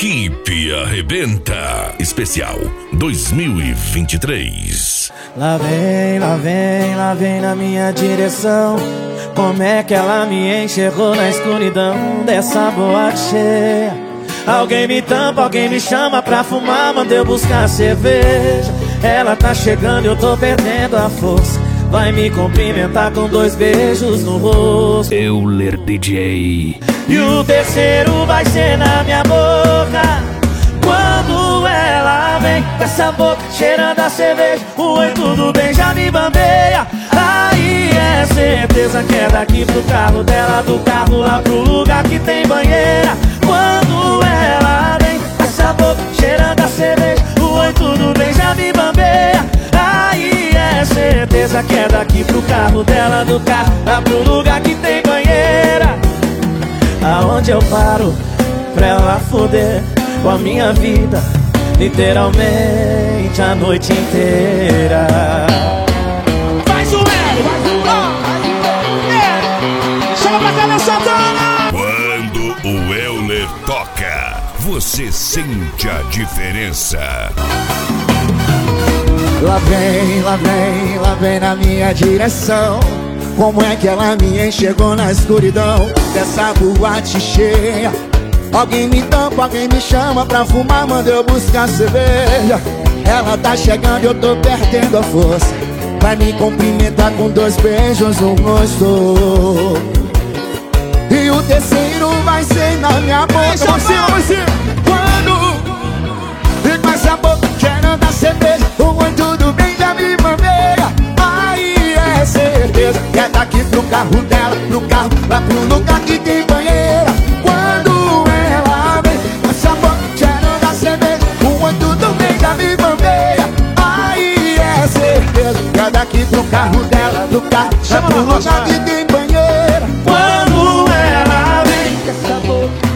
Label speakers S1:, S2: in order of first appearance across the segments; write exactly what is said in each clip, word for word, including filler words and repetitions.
S1: Equipe Arrebenta Especial dois mil e vinte e três.
S2: Lá vem, lá vem, lá vem na minha direção. Como é que ela me enxergou na escuridão dessa boate cheia? Alguém me tampa, alguém me chama pra fumar, manda eu buscar cerveja. Ela tá chegando, eu tô perdendo a força. Vai me cumprimentar com dois beijos no rosto.
S3: Euler D J.
S2: E o terceiro vai ser na minha boca. Quando ela vem com essa boca cheirando a cerveja, o oi, tudo bem, já me bambeia. Aí é certeza que é daqui pro carro dela, do carro lá pro lugar que tem banheira. Quando ela vem com essa boca cheirando a cerveja, o oi, tudo bem, já me bambeia. Aí é certeza que é daqui pro carro dela, do carro lá pro lugar que tem banheira. Aonde eu paro pra ela foder com a minha vida, literalmente a noite inteira.
S4: Faz o L, oh, é. Chama pra cá, meu Santana.
S1: Quando o Euler toca, você sente a diferença.
S5: Lá vem, lá vem, lá vem na minha direção. Como é que ela me enxergou na escuridão dessa boate cheia? Alguém me tampa, alguém me chama pra fumar, manda eu buscar cerveja. Ela tá chegando, eu tô perdendo a força. Vai me cumprimentar com dois beijos no rosto. E o terceiro vai ser na minha boca. Você, você. Quando e com essa boca cheirando a cerveja, o oi, tudo bem, já me bandeia. Aí é certeza que é daqui pro carro dela, pro carro lá pro lugar que tem banheira. Quando ela vem com essa boca cheirando a cerveja, o oi, tudo bem, já me bandeia. Aí é certeza que é daqui pro carro dela, do carro lá pro lugar que tem banheira.
S2: Quando ela vem com essa boca,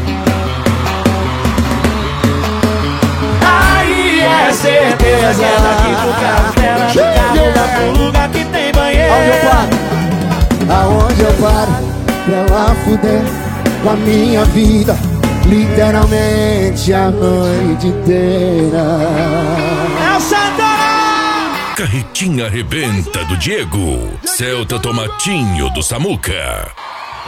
S2: aí é certeza que é daqui pro carro dela, do carro lá pro lugar que tem banheira.
S5: Aonde eu paro? Aonde eu paro pra ela fuder com a minha vida, literalmente a noite inteira.
S4: É o Santana.
S1: Carretinha Arrebenta do Diego, Celta Tomatinho do Samuca.